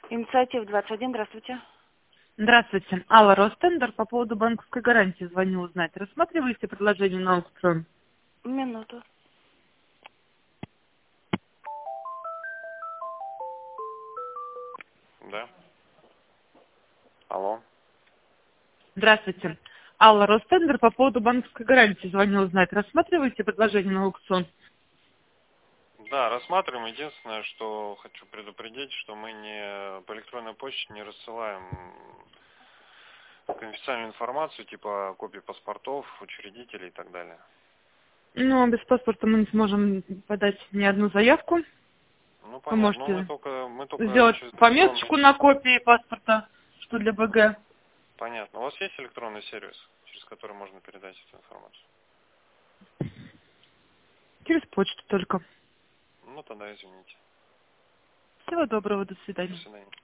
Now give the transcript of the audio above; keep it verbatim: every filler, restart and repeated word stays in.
Инициатив двадцать один, здравствуйте. Здравствуйте. Алла, Ростендер, по поводу банковской гарантии звоню узнать. Рассматриваете предложение на аукцион? Минуту. Да. Алло. Здравствуйте. Алла, Ростендер, по поводу банковской гарантии звоню узнать. Рассматриваете предложение на аукцион? Да, рассматриваем. Единственное, что хочу предупредить, что мы не по электронной почте не рассылаем конфиденциальную информацию, типа копии паспортов, учредителей и так далее. Ну, без паспорта мы не сможем подать ни одну заявку. Ну, Вы понятно. Но мы можете только, мы только сделать через электронный... пометочку на копии паспорта, что для БГ. Понятно. У вас есть электронный сервис, через который можно передать эту информацию? Через почту только. Ну, тогда извините. Всего доброго, до До свидания. свидания.